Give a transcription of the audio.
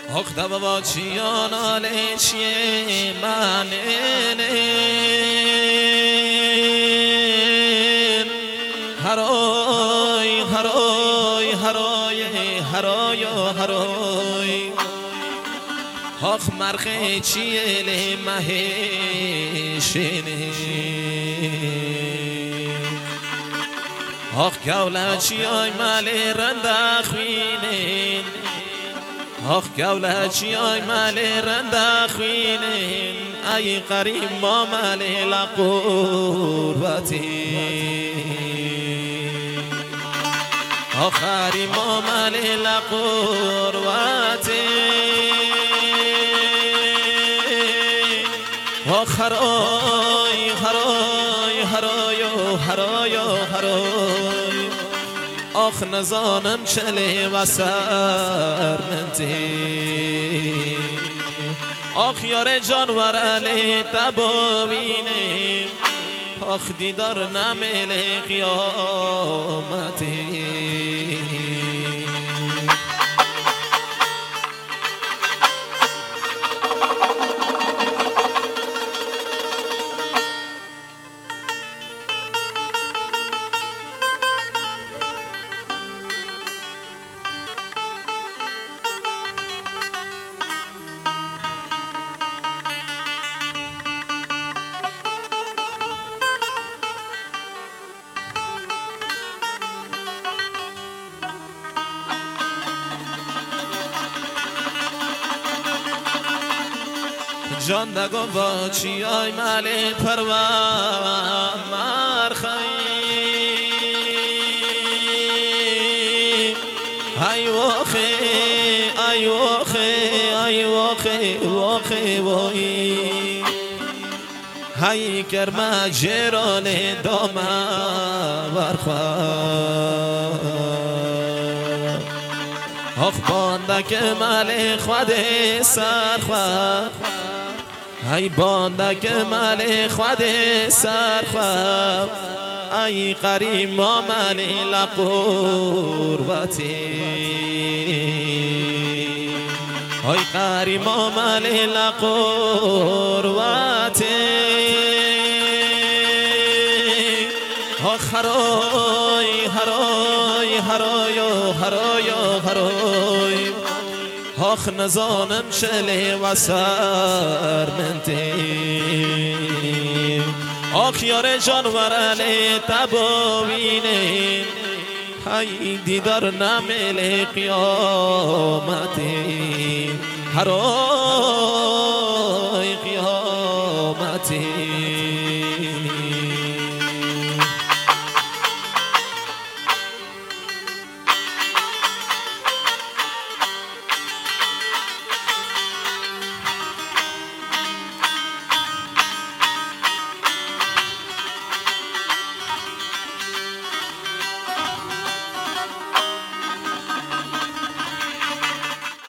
حق دبوا چیان آلشی منین هرای هرای هرای هرای هرای حق مرخی چیل مهشینی حق گوله چیای مالی رنده خوینین حق گوله چیای مالی رنده خوینین ای قریب ما مالی لقربتی آخری ما مالی لقربتی هرای هرای هرای هرای هرای آخ نزانم چلی و سر منتی آخ یار جانور علی تبابینه آخ دیدار نمیل قیامتی جان دگو با چی آی مالی پروا مرخی ای وخی ای وخی ای وخی وخی وی های کرما جران دام برخوا آخ بانده که مالی خود سرخوا ای بانده که مالی خود سرخوا ای قریب ما مالی لقربتی ای قریب ما مالی لقربتی هرای هرای هرای هرای هرای آخ نزانم چلی و سر منتی آخ یار جانور علی تبابینه های دیدار نمیل قیامتی هرای